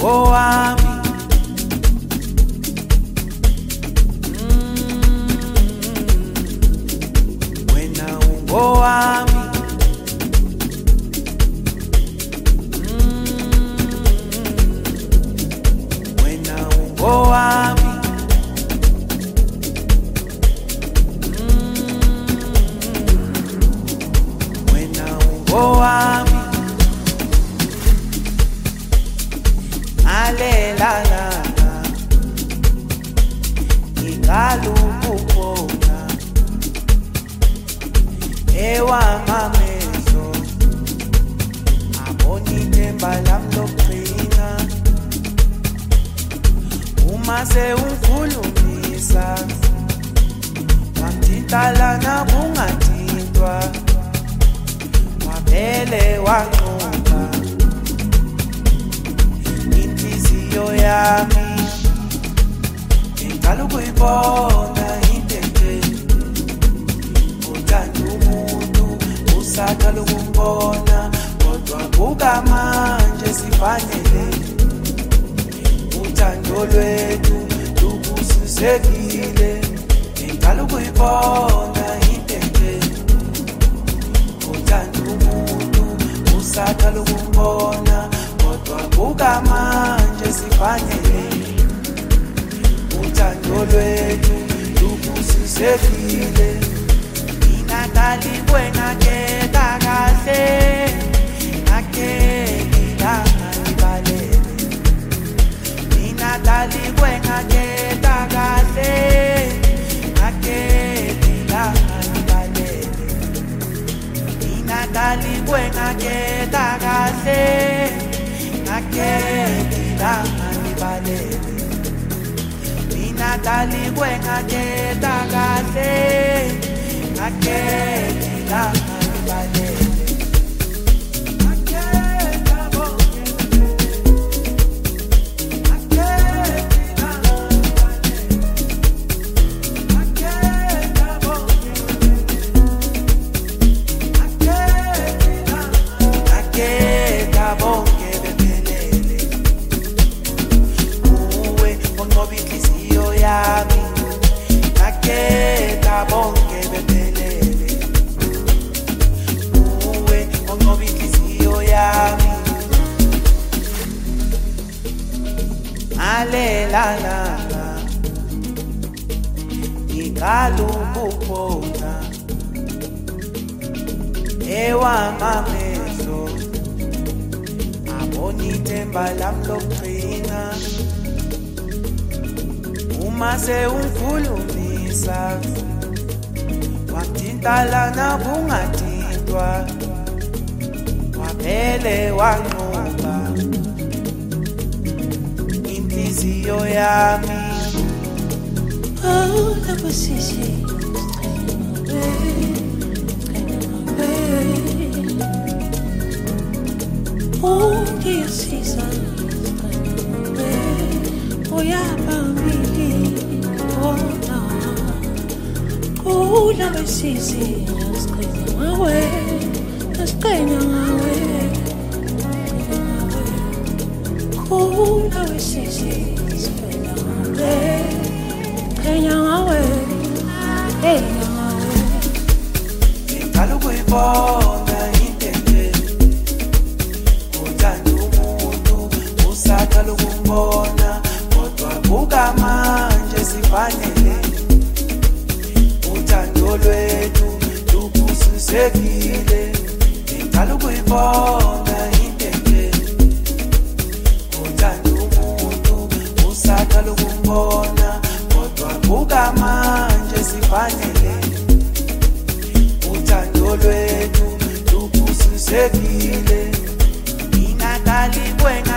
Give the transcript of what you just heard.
ungowami wena ungowami wena ungowami wena ungowami alelala ingalukubona ewamamehlo abonithemba lami lokugcina uma sewukhulumisa wamthintalana kungathintwa wavele wanqoba inhliziyo yami ngicala ukuyibona intente uthanda umuntu usaqala ukumbona kodwa buka manje sifanele uthando lwethu lubusisekile ngicala ukuyibona intente uthanda umuntu usaqala ukumbona kodwa buka manje sifanele uthando lwethu lubusisekile mina ngalikwengaketa kahle ngakekilanga ibalele mina ngalikwengaketa kahle ngakekilanga ibalele mina ngalikwengaketa kahle ngakekilanga ibalele mina ngalikwengaketa kahle ngakekilanga ibalele alelala ingalukubona ewamamehlo abonithemba lami lokugcina uma sewukhulumisa wamthintalana kungathintwa wavele wanqoba inhliziyo yami oh love sisi oh ngiyasiza uyabambili wona oh love sisi asiqhenya ngawe Kula wesisi sifela ngawe Kenya ngawe Kenya ngawe ngicala ukuyibona intente uthanda umuntu usaqala ukumbona kodwa buka manje sifanele uthando lwethu lubusisekile ngicala ukuyibona intente usaqala ukumbona kodwa buka manje sifanele uthando lwethu lubusisekile mina ngalikwengaketa